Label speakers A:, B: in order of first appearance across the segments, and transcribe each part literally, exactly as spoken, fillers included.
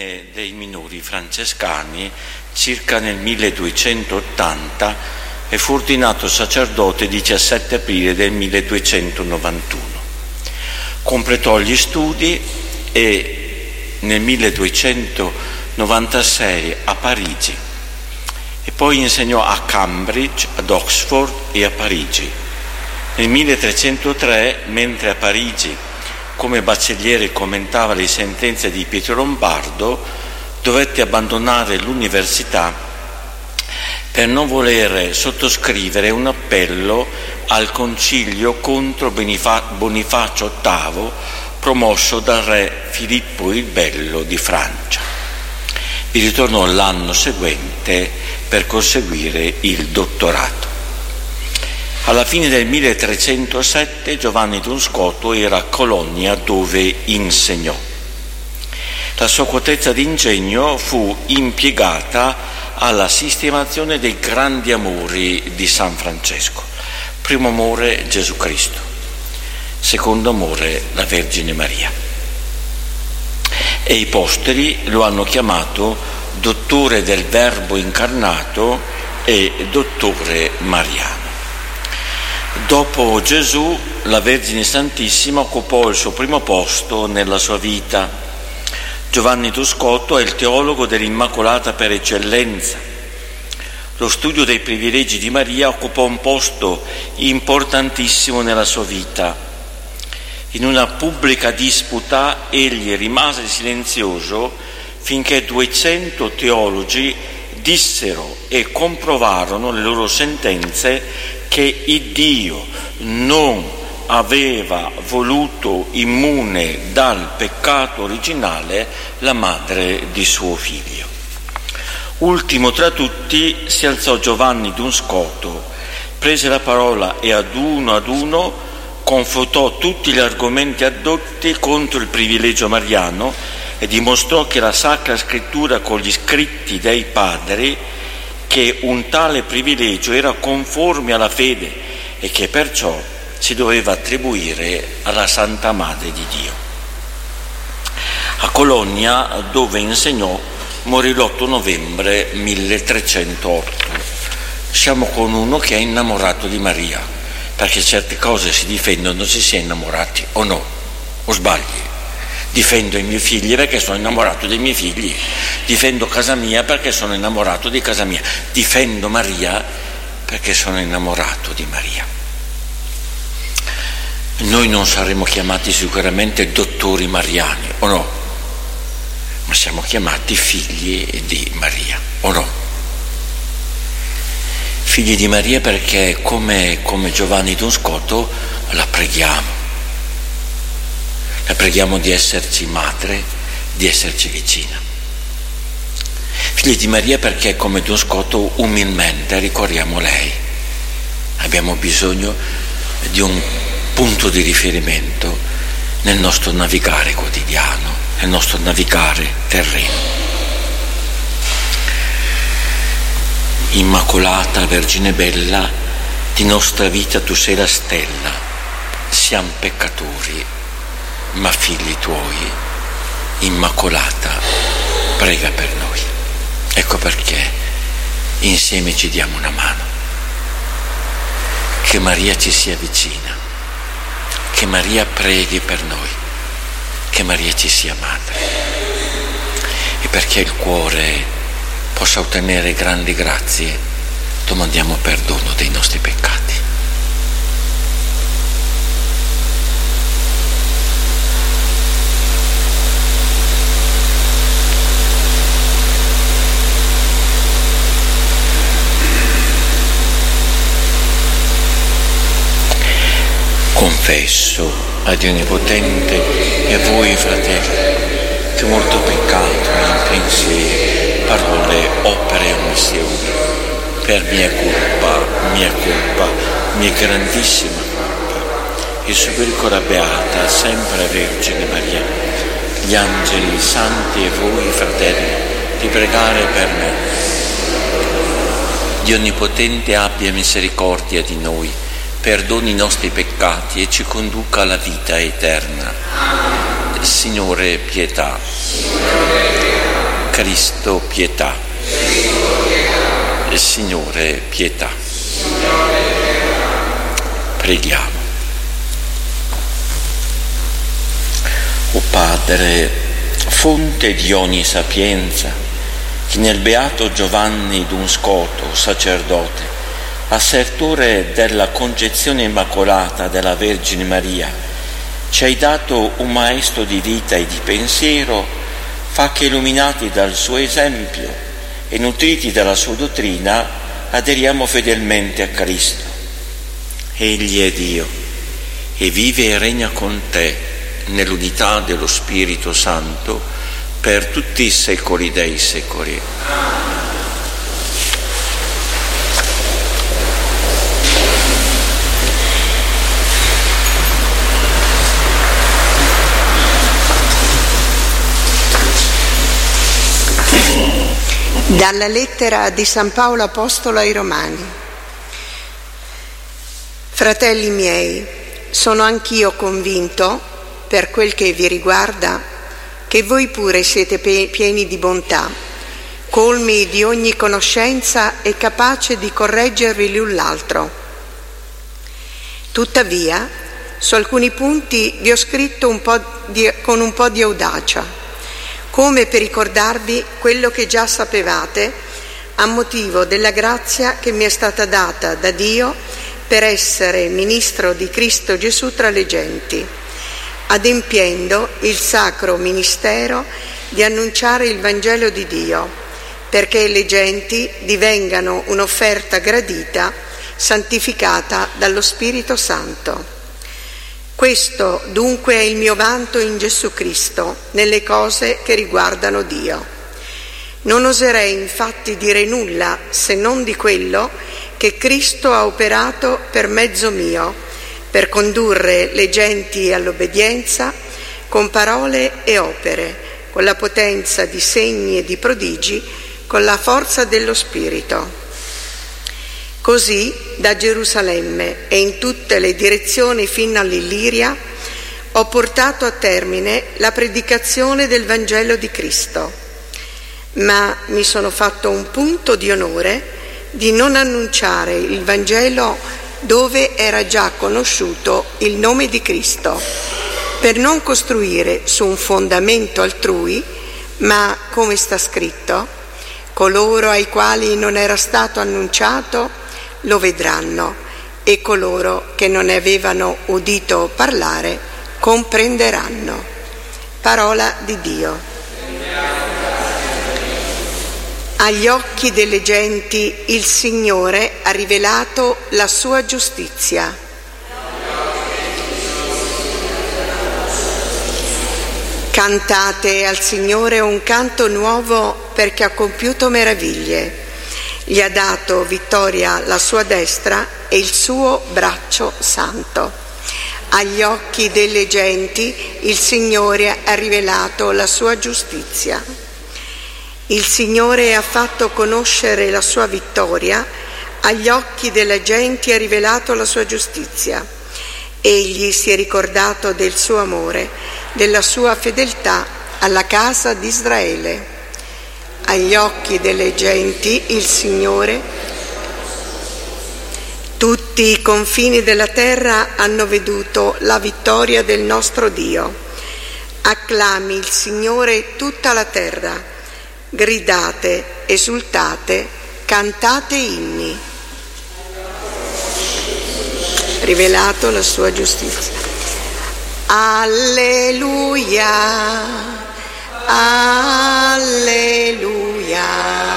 A: Ordine dei Minori Francescani circa nel milleduecentottanta e fu ordinato sacerdote il diciassette aprile del milleduecentonovantuno. Completò gli studi e nel milleduecentonovantasei a Parigi e poi insegnò a Cambridge, ad Oxford e a Parigi. Nel milletrecentotre, mentre a Parigi come baccelliere commentava le sentenze di Pietro Lombardo, dovette abbandonare l'università per non voler sottoscrivere un appello al concilio contro Bonifacio ottavo promosso dal re Filippo il Bello di Francia. Vi ritornò l'anno seguente per conseguire il dottorato. Alla fine del milletrecentosette Giovanni D'Unscoto era a Cologna dove insegnò. La sua acutezza d'ingegno fu impiegata alla sistemazione dei grandi amori di San Francesco. Primo amore Gesù Cristo, secondo amore la Vergine Maria. E i posteri lo hanno chiamato dottore del Verbo incarnato e dottore mariano. Dopo Gesù, la Vergine Santissima occupò il suo primo posto nella sua vita. Giovanni D'Unscoto è il teologo dell'Immacolata per eccellenza. Lo studio dei privilegi di Maria occupò un posto importantissimo nella sua vita. In una pubblica disputa egli rimase silenzioso finché duecento teologi dissero e comprovarono le loro sentenze che il Dio non aveva voluto immune dal peccato originale la madre di suo figlio. Ultimo tra tutti si alzò Giovanni D'Unscoto, prese la parola e ad uno ad uno confutò tutti gli argomenti addotti contro il privilegio mariano e dimostrò che la Sacra Scrittura con gli scritti dei padri che un tale privilegio era conforme alla fede e che perciò si doveva attribuire alla Santa Madre di Dio. A Cologna, dove insegnò, morì l'otto novembre milletrecentotto. Siamo con uno che è innamorato di Maria, perché certe cose si difendono se si è innamorati, o no? O sbagli? Difendo i miei figli perché sono innamorato dei miei figli, difendo casa mia perché sono innamorato di casa mia, difendo Maria perché sono innamorato di Maria. Noi non saremo chiamati sicuramente dottori mariani, o no? Ma siamo chiamati figli di Maria, o no? Figli di Maria perché come, come Giovanni D'Unscoto la preghiamo. La preghiamo di esserci madre, di esserci vicina. Figli di Maria perché come D'Unscoto umilmente ricorriamo lei. Abbiamo bisogno di un punto di riferimento nel nostro navigare quotidiano, nel nostro navigare terreno. Immacolata Vergine bella, di nostra vita tu sei la stella, siamo peccatori ma figli tuoi, Immacolata, prega per noi. Ecco perché insieme ci diamo una mano. Che Maria ci sia vicina, che Maria preghi per noi, che Maria ci sia madre. E perché il cuore possa ottenere grandi grazie, domandiamo perdono dei nostri peccati. Confesso a Dio Onnipotente e a voi, fratelli, che molto peccato in pensieri, parole, opere e omissioni, per mia colpa, mia colpa, mia grandissima colpa. Il Supericora Beata, sempre Vergine Maria, gli angeli, i santi e voi, fratelli, di pregare per me. Dio Onnipotente abbia misericordia di noi, perdoni i nostri peccati e ci conduca alla vita eterna. Signore, pietà. Cristo pietà. Il Signore pietà. Preghiamo. O Padre, fonte di ogni sapienza, che nel beato Giovanni d'un Scoto, sacerdote, assertore della concezione immacolata della Vergine Maria, ci hai dato un maestro di vita e di pensiero, fa che, illuminati dal suo esempio e nutriti dalla sua dottrina, aderiamo fedelmente a Cristo. Egli è Dio e vive e regna con te nell'unità dello Spirito Santo per tutti i secoli dei secoli.
B: Dalla lettera di San Paolo Apostolo ai Romani. Fratelli miei, sono anch'io convinto, per quel che vi riguarda, che voi pure siete pieni di bontà, colmi di ogni conoscenza e capaci di correggervi l'un l'altro. Tuttavia, su alcuni punti vi ho scritto un po' di, con un po' di audacia, come per ricordarvi quello che già sapevate a motivo della grazia che mi è stata data da Dio per essere ministro di Cristo Gesù tra le genti, adempiendo il sacro ministero di annunciare il Vangelo di Dio, perché le genti divengano un'offerta gradita, santificata dallo Spirito Santo. Questo dunque è il mio vanto in Gesù Cristo, nelle cose che riguardano Dio. Non oserei infatti dire nulla se non di quello che Cristo ha operato per mezzo mio, per condurre le genti all'obbedienza con parole e opere, con la potenza di segni e di prodigi, con la forza dello Spirito. Così da Gerusalemme e in tutte le direzioni fino all'Illiria ho portato a termine la predicazione del Vangelo di Cristo, ma mi sono fatto un punto di onore di non annunciare il Vangelo dove era già conosciuto il nome di Cristo, per non costruire su un fondamento altrui, ma, come sta scritto, coloro ai quali non era stato annunciato lo vedranno, e coloro che non ne avevano udito parlare comprenderanno. Parola di Dio. Agli occhi delle genti il Signore ha rivelato la sua giustizia. Cantate al Signore un canto nuovo, perché ha compiuto meraviglie. Gli ha dato vittoria la sua destra e il suo braccio santo. Agli occhi delle genti il Signore ha rivelato la sua giustizia. Il Signore ha fatto conoscere la sua vittoria, agli occhi delle genti ha rivelato la sua giustizia. Egli si è ricordato del suo amore, della sua fedeltà alla casa di Israele. Agli occhi delle genti il Signore, tutti i confini della terra hanno veduto la vittoria del nostro Dio. Acclami il Signore tutta la terra. Gridate, esultate, cantate inni. Rivelato la sua giustizia. Alleluia, alleluia,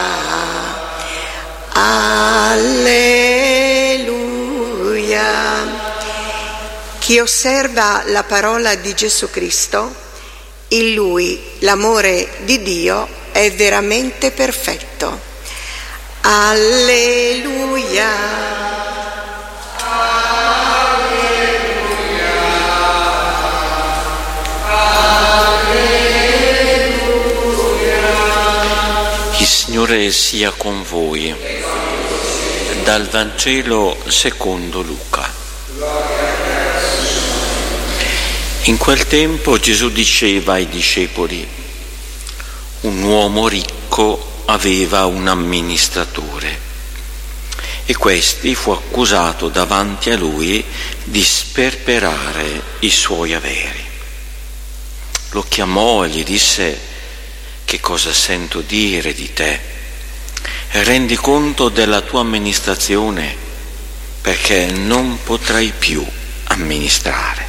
B: alleluia. Chi osserva la parola di Gesù Cristo, in lui l'amore di Dio è veramente perfetto. Alleluia. Alleluia. Alleluia.
A: Il Signore sia con voi. Dal Vangelo secondo Luca. In quel tempo Gesù diceva ai discepoli: un uomo ricco aveva un amministratore e questi fu accusato davanti a lui di sperperare i suoi averi. Lo chiamò e gli disse: che cosa sento dire di te? Rendi conto della tua amministrazione, perché non potrai più amministrare.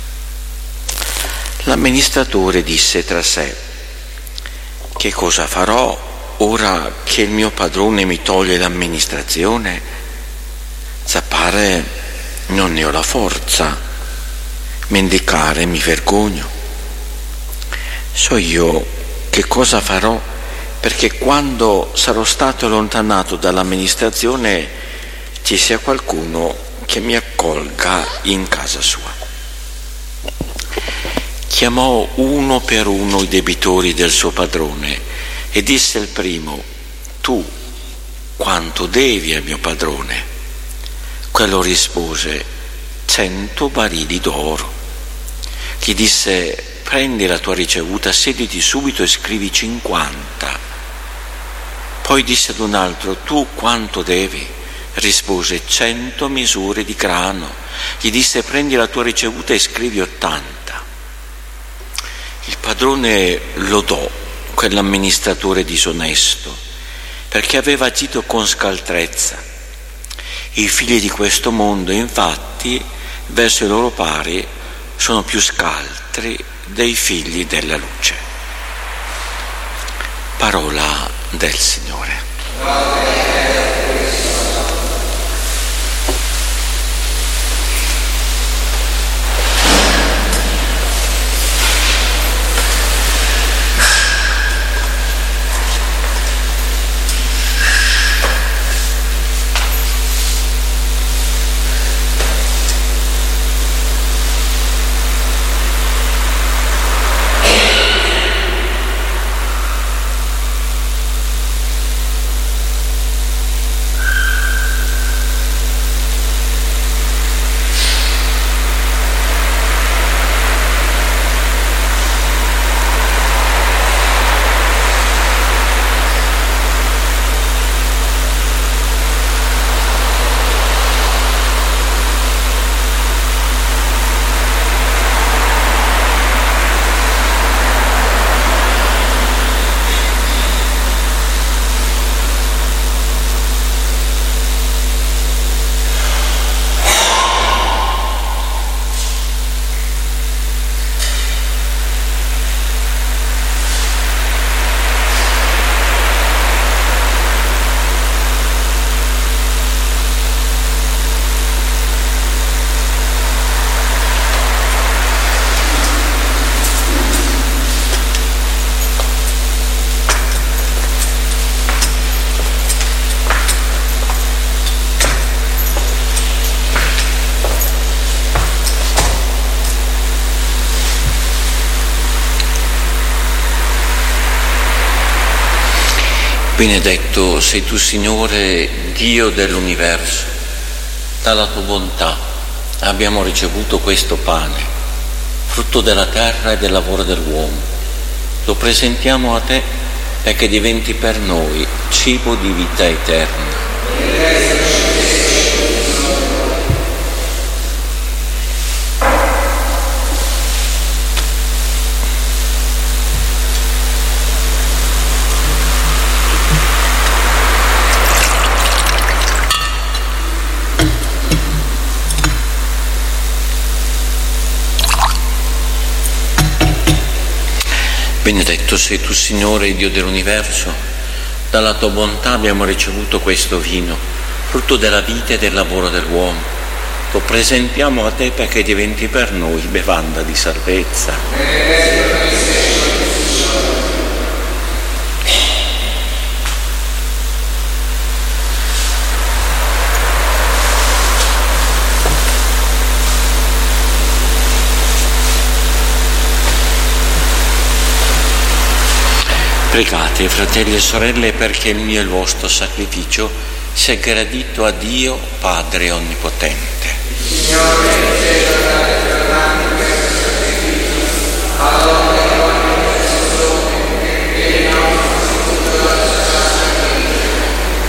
A: L'amministratore disse tra sé: che cosa farò ora che il mio padrone mi toglie l'amministrazione? Zappare non ne ho la forza, mendicare mi vergogno. So io che cosa farò, perché quando sarò stato allontanato dall'amministrazione ci sia qualcuno che mi accolga in casa sua. Chiamò uno per uno i debitori del suo padrone e disse al primo: tu quanto devi al mio padrone? Quello rispose: cento barili d'oro. Gli disse: prendi la tua ricevuta, sediti subito e scrivi cinquanta. Poi disse ad un altro: tu quanto devi? Rispose: cento misure di grano. Gli disse: prendi la tua ricevuta e scrivi ottanta. Il padrone lodò quell'amministratore disonesto perché aveva agito con scaltrezza. I figli di questo mondo, infatti, verso i loro pari sono più scaltri dei figli della luce. Parola del Signore. Benedetto sei tu, Signore, Dio dell'universo. Dalla tua bontà abbiamo ricevuto questo pane, frutto della terra e del lavoro dell'uomo. Lo presentiamo a te perché diventi per noi cibo di vita eterna. Benedetto sei tu, Signore, Dio dell'universo. Dalla tua bontà abbiamo ricevuto questo vino, frutto della vita e del lavoro dell'uomo. Lo presentiamo a te perché diventi per noi bevanda di salvezza. Pregate, fratelli e sorelle, perché il mio e il vostro sacrificio sia gradito a Dio Padre Onnipotente. Signore,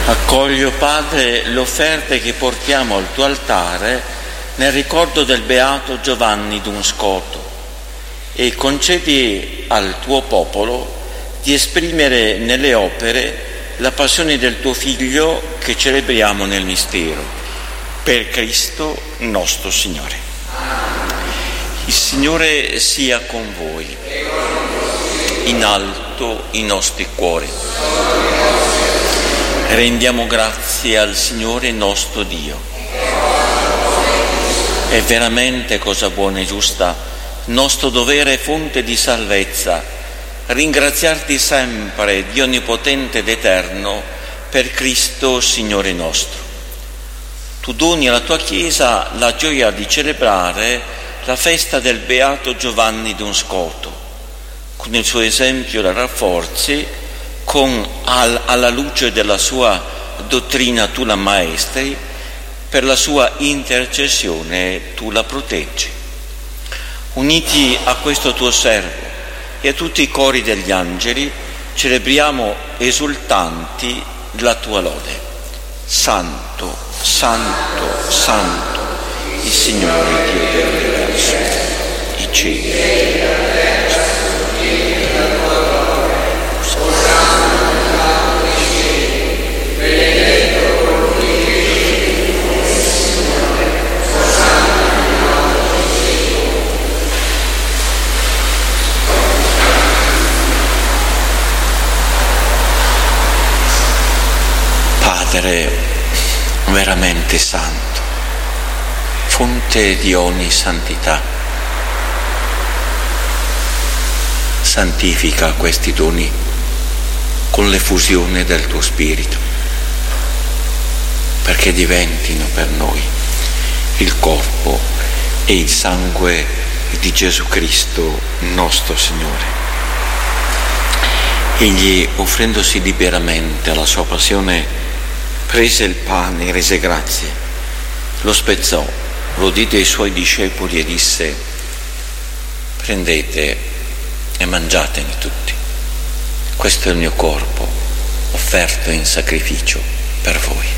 A: Accoglio, Padre, le offerte che portiamo al tuo altare nel ricordo del beato Giovanni d'Unscoto e concedi al tuo popolo di esprimere nelle opere la passione del tuo Figlio che celebriamo nel mistero. Per Cristo nostro Signore. Il Signore sia con voi. In alto i nostri cuori. Rendiamo grazie al Signore nostro Dio. È veramente cosa buona e giusta, nostro dovere e fonte di salvezza, ringraziarti sempre, Dio onnipotente ed eterno, per Cristo Signore nostro. Tu doni alla tua Chiesa la gioia di celebrare la festa del beato Giovanni d'Unscoto. Con il suo esempio la rafforzi, con al, alla luce della sua dottrina tu la maestri, per la sua intercessione tu la proteggi. Uniti a questo tuo servo e a tutti i cori degli angeli, celebriamo esultanti la tua lode. Santo, Santo, Santo, il Signore Dio dell'universo, i cieli e la terra. Padre veramente santo, fonte di ogni santità, santifica questi doni con l'effusione del tuo Spirito, perché diventino per noi il corpo e il sangue di Gesù Cristo nostro Signore. Egli, offrendosi liberamente alla sua passione, prese il pane e rese grazie, lo spezzò, lo diede ai suoi discepoli e disse: prendete e mangiatene tutti, questo è il mio corpo offerto in sacrificio per voi.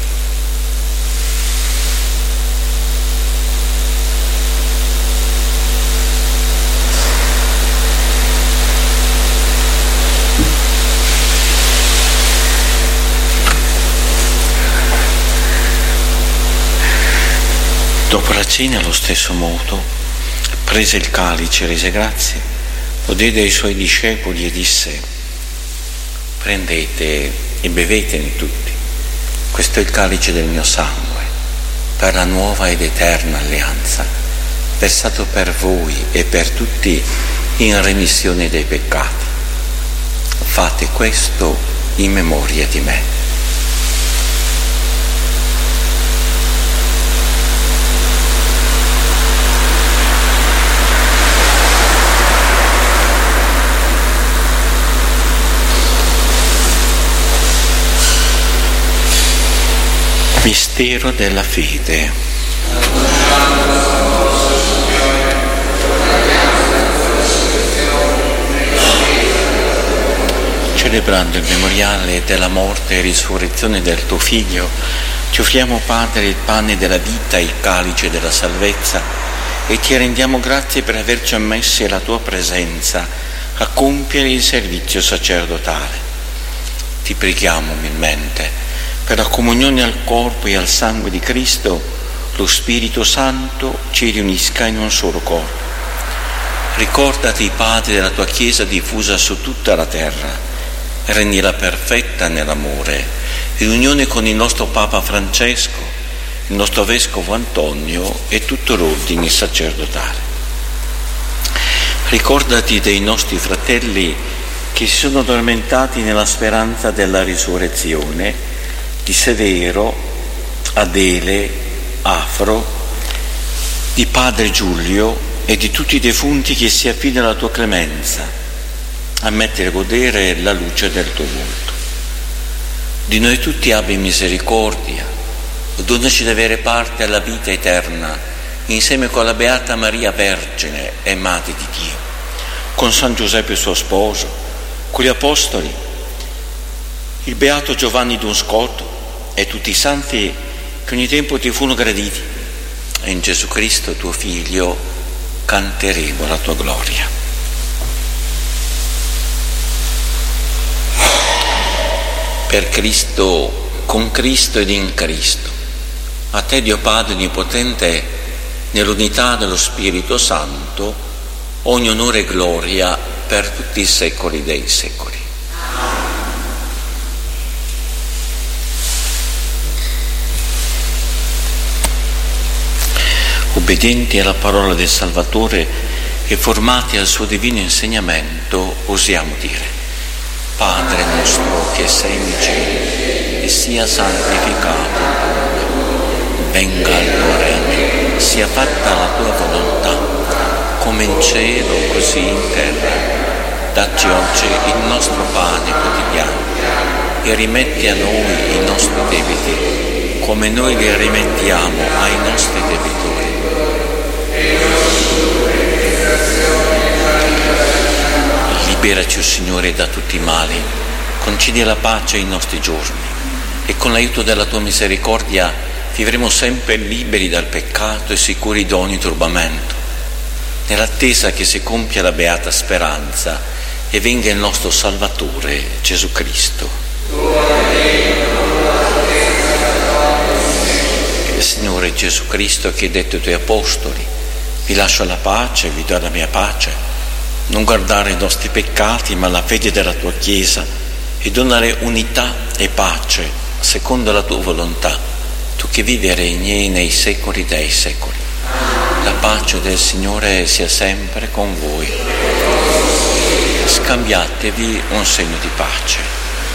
A: Dopo la cena, allo stesso modo, prese il calice, rese grazie, lo diede ai suoi discepoli e disse: prendete e bevetene tutti, questo è il calice del mio sangue, per la nuova ed eterna alleanza, versato per voi e per tutti in remissione dei peccati. Fate questo in memoria di me. Mistero della fede. Celebrando il memoriale della morte e risurrezione del tuo Figlio, ti offriamo, Padre, il pane della vita e il calice della salvezza e ti rendiamo grazie per averci ammessi alla tua presenza a compiere il servizio sacerdotale. Ti preghiamo umilmente per la comunione al corpo e al sangue di Cristo, lo Spirito Santo ci riunisca in un solo corpo. Ricordati, Padre, della tua Chiesa diffusa su tutta la terra, rendila perfetta nell'amore, in unione con il nostro Papa Francesco, il nostro Vescovo Antonio e tutto l'ordine sacerdotale. Ricordati dei nostri fratelli che si sono addormentati nella speranza della risurrezione, di Severo, Adele, Afro, di Padre Giulio e di tutti i defunti che si affidano alla tua clemenza, a mettere a godere la luce del tuo volto. Di noi tutti abbi misericordia, donaci di avere parte alla vita eterna, insieme con la Beata Maria Vergine e Madre di Dio, con San Giuseppe suo sposo, con gli Apostoli, il Beato Giovanni d'Unscoto, e tutti i santi che ogni tempo ti furono graditi, e in Gesù Cristo tuo Figlio canteremo la tua gloria. Per Cristo, con Cristo ed in Cristo, a te Dio Padre Onnipotente, nell'unità dello Spirito Santo, ogni onore e gloria per tutti i secoli dei secoli. Obbedienti alla parola del Salvatore e formati al suo divino insegnamento, osiamo dire: Padre nostro che sei nei cieli, e sia santificato il tuo nome, venga il tuo regno, sia fatta la tua volontà, come in cielo così in terra. Dacci oggi il nostro pane quotidiano e rimetti a noi i nostri debiti, come noi li rimettiamo ai nostri debitori. Liberaci, o Signore, da tutti i mali, concedi la pace ai nostri giorni e con l'aiuto della tua misericordia vivremo sempre liberi dal peccato e sicuri da ogni turbamento, nell'attesa che si compia la beata speranza e venga il nostro Salvatore Gesù Cristo. Il Signore Gesù Cristo, che hai detto ai tuoi apostoli: vi lascio la pace, vi do la mia pace, non guardare i nostri peccati ma la fede della tua Chiesa, e donare unità e pace secondo la tua volontà, tu che vivi e regni nei secoli dei secoli. La pace del Signore sia sempre con voi. Scambiatevi un segno di pace.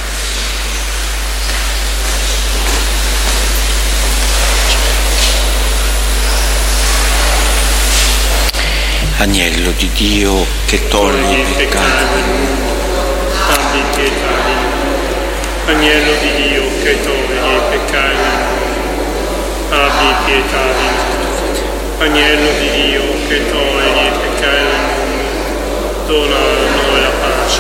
A: Agnello di Dio che toglie i peccati del mondo,
C: abbi pietà di noi. Agnello di Dio che toglie i peccati del mondo, abbi pietà di noi. Agnello di Dio che toglie i peccati del mondo, dona a noi la pace.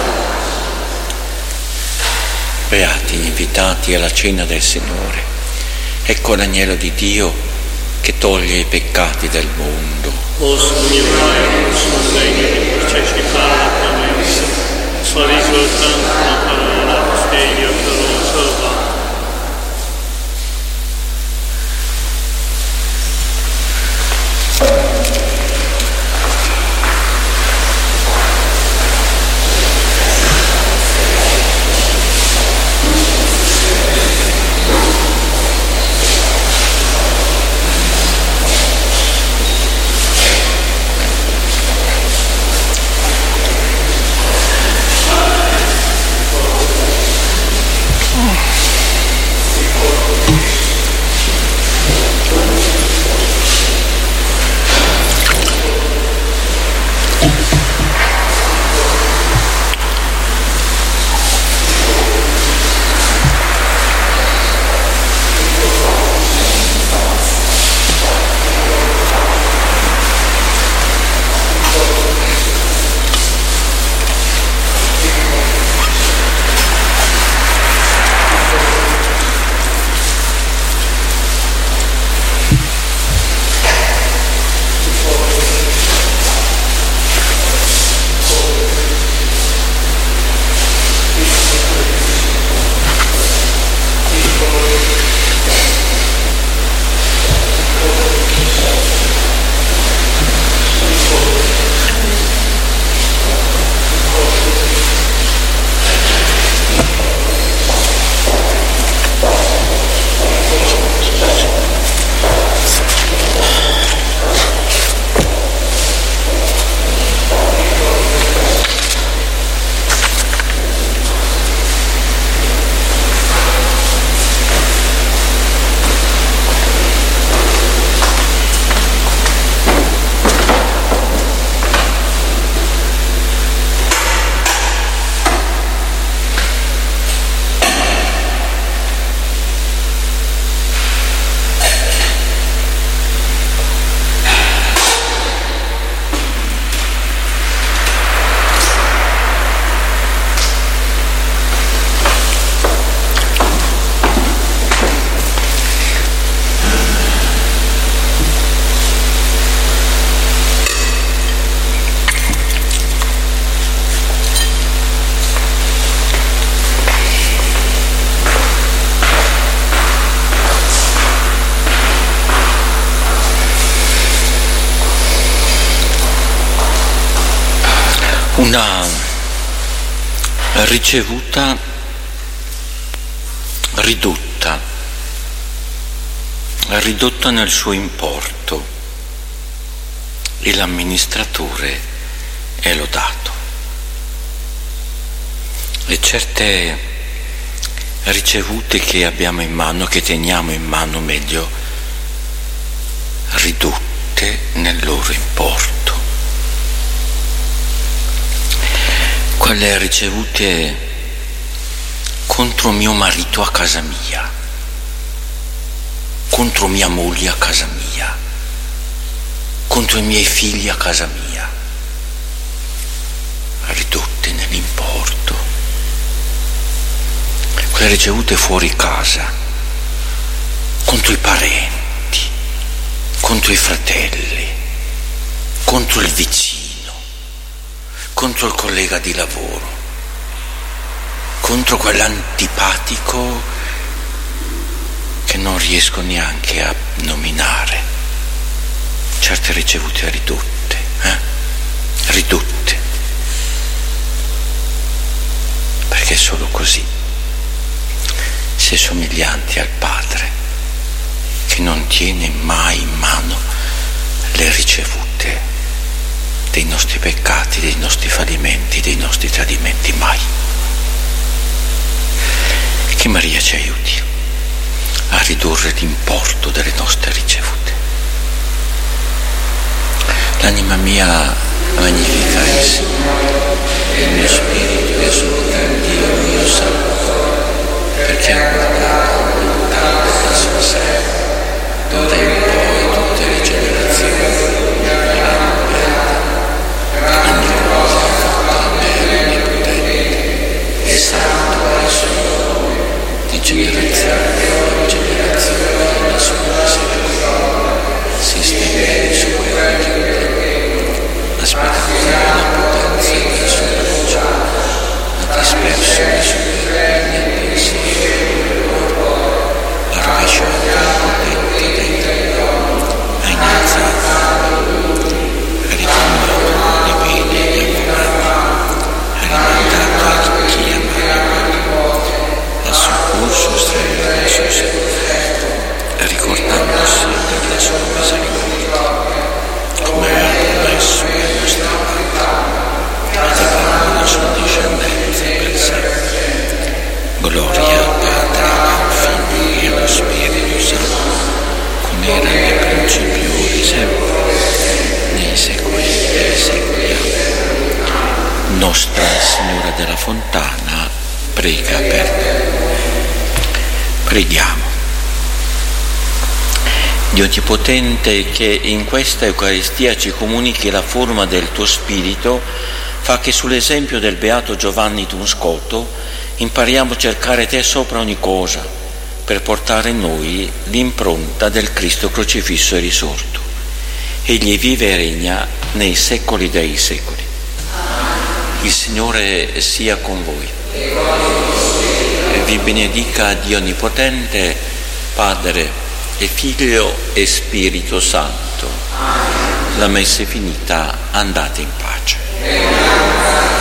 A: Beati gli invitati alla cena del Signore. Ecco l'agnello di Dio che toglie i peccati del mondo.
C: O Signore, non sono degno di partecipare alla tua mensa, ma di soltanto una parola e io sarò salvato.
A: Una ricevuta ridotta, ridotta nel suo importo, e l'amministratore è lodato. E certe ricevute che abbiamo in mano, che teniamo in mano meglio, ridotte nel loro importo. Quelle ricevute contro mio marito a casa mia, contro mia moglie a casa mia, contro i miei figli a casa mia, ridotte nell'importo. Quelle ricevute fuori casa, contro i parenti, contro i fratelli, contro il vicino, contro il collega di lavoro, contro quell'antipatico che non riesco neanche a nominare. Certe ricevute ridotte, eh? ridotte, perché solo così si è somiglianti al Padre, che non tiene mai in mano le ricevute dei nostri peccati, dei nostri fallimenti, dei nostri tradimenti, mai. Che Maria ci aiuti a ridurre l'importo delle nostre ricevute. L'anima mia magnifica il Signore, e il mio spirito esulta in Dio mio Salvatore, perché ha guardato la bontà del suo servo. D'ora in poi tutte le generazioni l'hanno aperta. Ogni cosa ha fatto a me onnipotente, e santo è il suo nome, di generazione in generazione la sua misericordia si stende su quelli che aspettando la potenza della sua luce, ha disperso i suoi nel pensiero, ha rovesciato il potente dei tre, ha innalzato, ha riformato le bene e gli amorati, ha rimandato a chi amava, ha soccorso stranieri e suo servo, ricordandosi della sua misericordia, come aveva promesso ai nostri padri, e divenendo la sua discendenza per sempre. Gloria al Padre, al Figlio e allo Spirito Santo, come era nel principio, ora e sempre, nei secoli dei secoli. Amen. Nostra Signora della Fontana, prega per noi. Preghiamo. Dio Onnipotente, che in questa Eucaristia ci comunichi la forma del tuo Spirito, fa che sull'esempio del Beato Giovanni Tonscoto impariamo a cercare te sopra ogni cosa, per portare in noi l'impronta del Cristo crocifisso e risorto. Egli vive e regna nei secoli dei secoli. Il Signore sia con voi. E vi benedica Dio Onnipotente, Padre e Figlio e Spirito Santo. La messa è finita, andate in pace.